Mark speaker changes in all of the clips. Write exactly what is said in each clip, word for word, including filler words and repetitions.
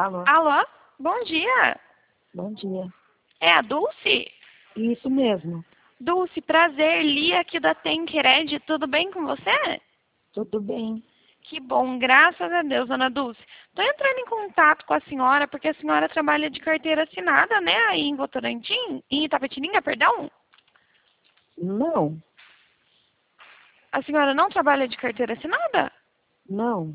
Speaker 1: Alô?
Speaker 2: Alô? Bom dia.
Speaker 1: Bom dia.
Speaker 2: É a Dulce?
Speaker 1: Isso mesmo.
Speaker 2: Dulce, prazer. Lia aqui da Tenkered. Tudo bem com você?
Speaker 1: Tudo bem.
Speaker 2: Que bom, graças a Deus, dona Dulce. Estou entrando em contato com a senhora porque a senhora trabalha de carteira assinada, né? Aí em Votorantim, em Itapetininga, perdão?
Speaker 1: Não,
Speaker 2: A senhora não trabalha de carteira assinada?
Speaker 1: não.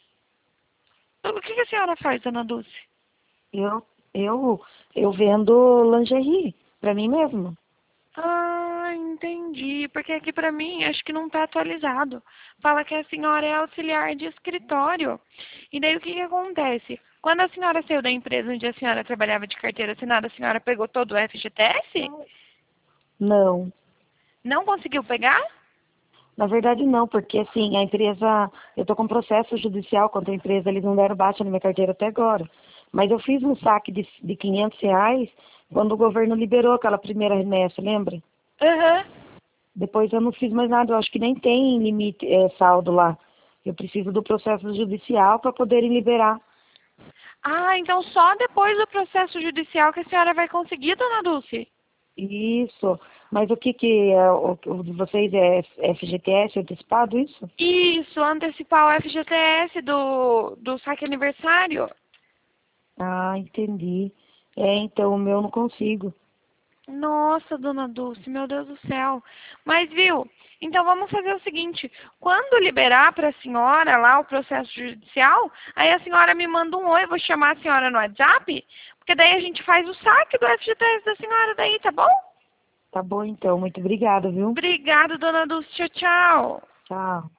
Speaker 2: O que que a senhora faz, dona Dulce?
Speaker 1: Eu, eu, eu vendo lingerie pra mim mesma.
Speaker 2: Ah, entendi. Porque aqui pra mim acho que não está atualizado. Fala que a senhora é auxiliar de escritório. E daí o que que acontece? Quando a senhora saiu da empresa onde a senhora trabalhava de carteira assinada, a senhora pegou todo o F G T S?
Speaker 1: Não.
Speaker 2: Não conseguiu pegar?
Speaker 1: Na verdade não, porque assim, a empresa, eu tô com processo judicial contra a empresa, eles não deram baixa na minha carteira até agora. Mas eu fiz um saque de, de quinhentos reais quando o governo liberou aquela primeira remessa, lembra?
Speaker 2: Aham.
Speaker 1: Depois eu não fiz mais nada, eu acho que nem tem limite, é, saldo lá. Eu preciso do processo judicial para poderem liberar.
Speaker 2: Ah, então só depois do processo judicial que a senhora vai conseguir, dona Dulce?
Speaker 1: Isso. Mas o que que é, o, o de vocês é F G T S antecipado, isso?
Speaker 2: Isso, antecipar o F G T S do, do saque aniversário.
Speaker 1: Ah, entendi. É, então o meu não consigo.
Speaker 2: Nossa, dona Dulce, meu Deus do céu. Mas viu, então vamos fazer o seguinte, quando liberar para a senhora lá o processo judicial, aí a senhora me manda um oi, eu vou chamar a senhora no WhatsApp, porque daí a gente faz o saque do F G T S da senhora daí, tá bom?
Speaker 1: Tá bom então, muito obrigada, viu?
Speaker 2: Obrigada, dona Dulce, tchau, tchau.
Speaker 1: Tchau.